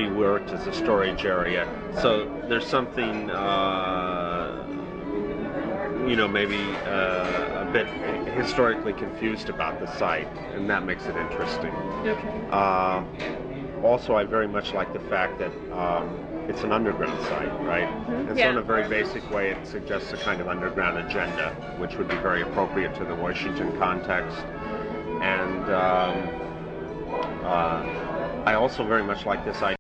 reworked as a storage area. So there's something, maybe a bit historically confused about the site, and that makes it interesting. Okay. Also, I very much like the fact that it's an underground site, right? Mm-hmm. And so in a very basic way, it suggests a kind of underground agenda, which would be very appropriate to the Washington context. And I also very much like this idea